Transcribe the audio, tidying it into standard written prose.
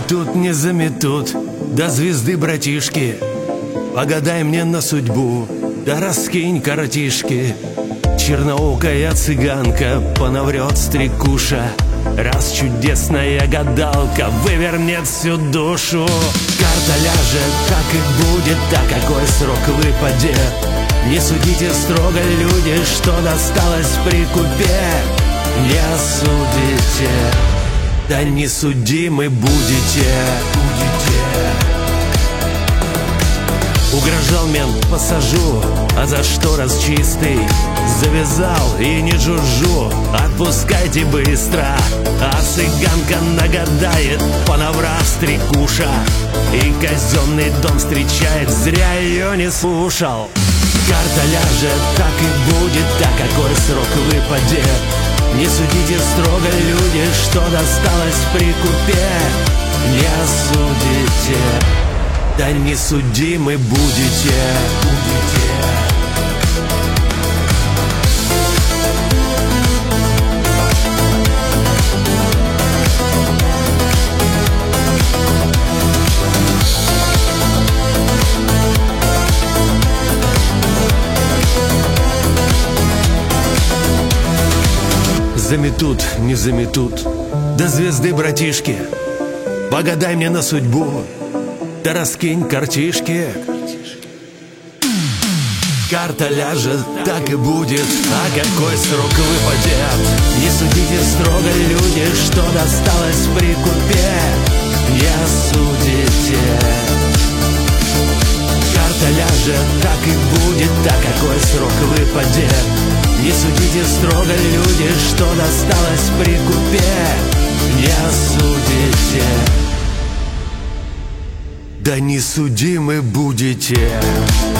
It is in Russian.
заметут, не заметут до звезды, братишки. Погадай мне на судьбу, да раскинь картишки. Черноокая цыганка понаврет стрекуша, раз чудесная гадалка вывернет всю душу. Карта ляжет, так и будет, да какой срок выпадет. Не судите строго, люди, что досталось при купе. Не осудите, да не судимы будете. Угрожал мент, посажу, а за что раз чистый? Завязал и не жужжу, отпускайте быстро. А цыганка нагадает, понаврав стрекуша, и казенный дом встречает, зря ее не слушал. Карта ляжет, так и будет, да какой срок выпадет. Не судите строго, люди, что досталось при купе. Не осудите, да не судимы будете. Заметут, не заметут до звезды, братишки. Погадай мне на судьбу, да раскинь картишки. Карта ляжет, так и будет, а какой срок выпадет. Не судите строго, люди, что досталось при купе. Не осудите. Карта ляжет, так и будет, да какой срок выпадет. Не судите строго, люди, что досталось при купе. Не осудите, да не судимы будете.